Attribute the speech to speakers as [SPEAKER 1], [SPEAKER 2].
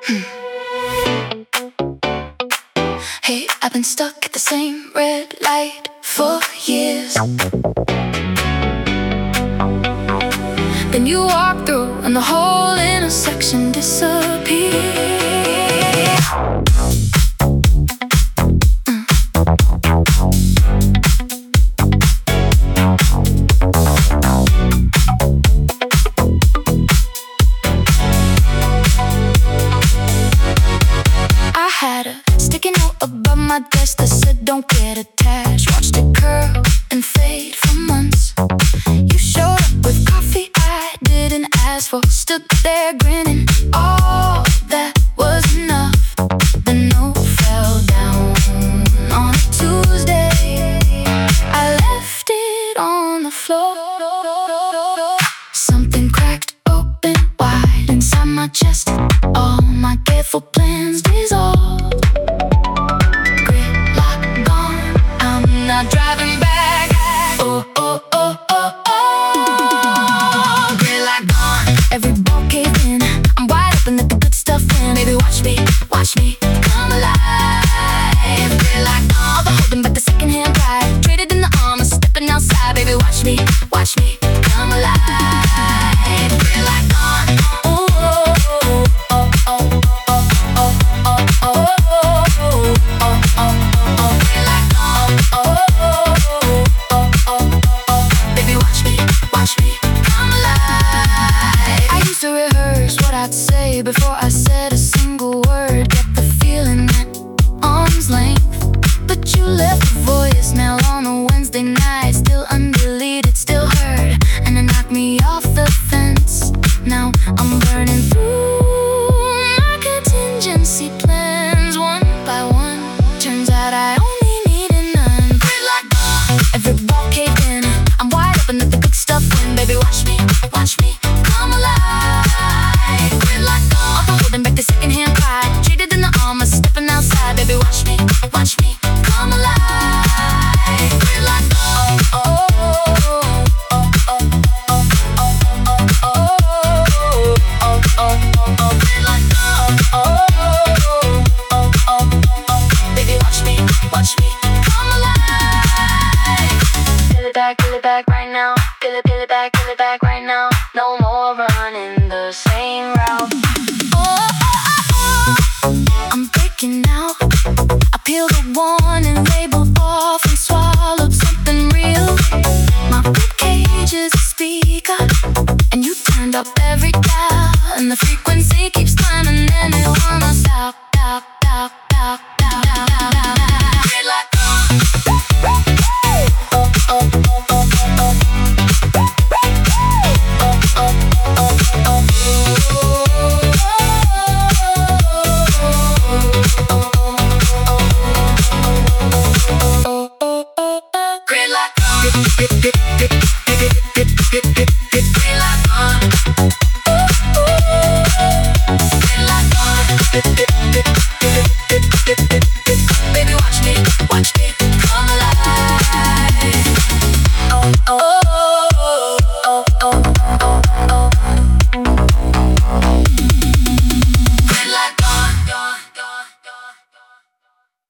[SPEAKER 1] Hey, I've been stuck at the same red light for years. Then you walk through and the whole intersection disappears. I had a sticky note above my desk that said don't get attached. Watched it curl and fade for months. You showed up with coffee I didn't ask for. Stood there grinning, all that was enough. The note fell down on a Tuesday. I left it on the floor. Something cracked open wide inside my chest. All my careful plans dissolved. Gridlock gone, I'm not driving back. Oh, oh, oh, oh, oh. Gridlock gone, every ball caved in. I'm wide open, let the good stuff in. Baby, watch me come alive. Gridlock gone, all the holding back the secondhand pride. Traded in the armor, stepping outside. Baby, watch me come alive. Gridlock gone. Oh, oh, oh, oh, oh, oh, oh, oh, oh, oh, gridlock gone. Oh, oh, oh, oh, baby, watch me come alive. I used to rehearse what I'd say before I said a single word. Get the feeling at arm's length, but you left a voicemail on a Wednesday night. Still undeleted, still heard, and it knocked me off the fence. Now I'm burning through my contingency plans one by one. Turns out I only needed none. Gridlock gone, every ball caved in. I'm wide open, let the good stuff win. Baby, watch me come alive. Gridlock gone, all the holding back the secondhand pride. Traded in the armor, stepping outside. Baby, watch me come alive. Gridlock gone. Oh, oh, oh, oh, oh, oh, oh, oh, oh, oh, gridlock gone. Oh, oh, oh, oh, baby, watch me come alive. Peel it back right now. Peel it back right now. No more running the same route. Oh, oh, oh, oh, I'm breaking out. I peeled the warning label off and swallowed something real. My ribcage is a speaker, and you turned up every dial, and the frequency keeps climbing, and it wanna stop. Gridlock gone. Oh, oh, oh, oh, oh, oh. Gridlock gone.